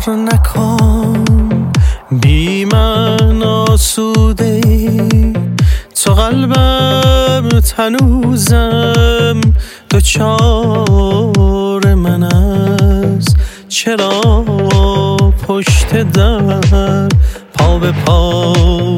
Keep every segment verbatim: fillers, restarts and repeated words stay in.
کار نکن بی من آسوده تو قلبم هنوزم دوچار من است. چرا پشت در پا به پا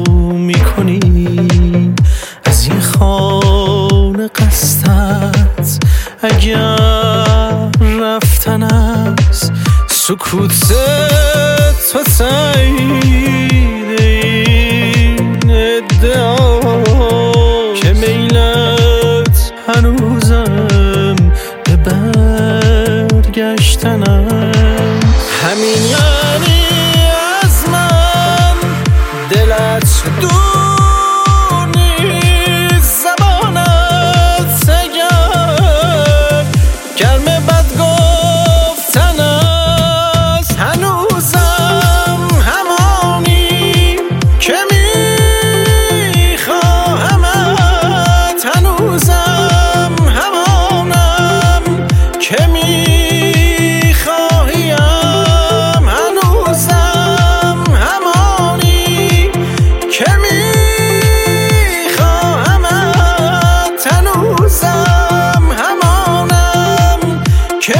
میکنی از این خانه قصدت اگر رفتن است. سکوت تو تایید این ادعا که میلت هنوزم به برگشتن است. همین یعنی از من دلت دور نیست، زبانت اگر گرم بد گفتن است. هنوزم همانی که میخواهمت، هنوزم همانم که میخواهیم، هنوزم همانی که میخواهمت، هنوزم همانم که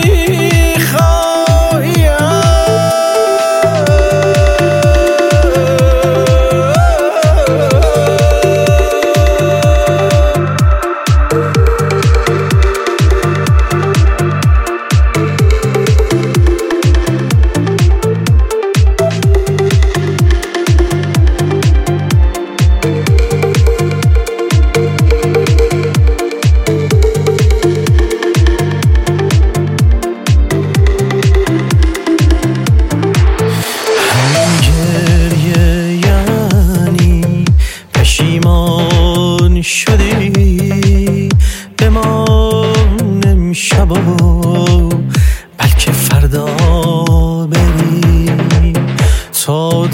شدی بمانم شبا بلکه فردا بری. تا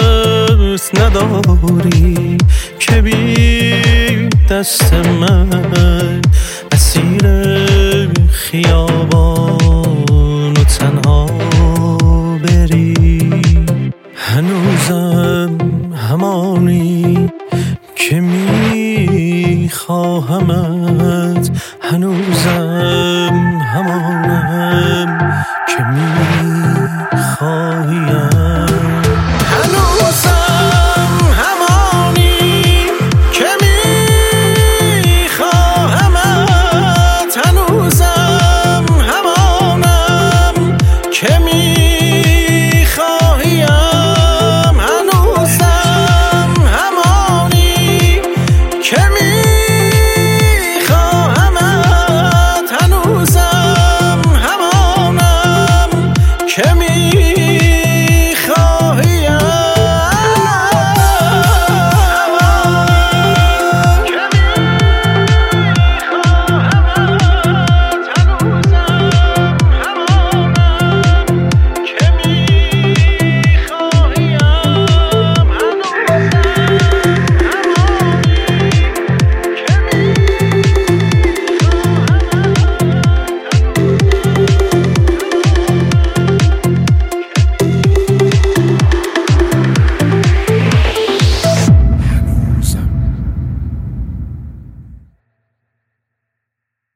دست نداری که بی دست من